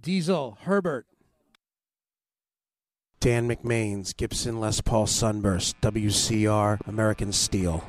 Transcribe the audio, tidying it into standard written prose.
Diesel, Herbert. Dan McMains, Gibson Les Paul Sunburst, WCR, American Steel.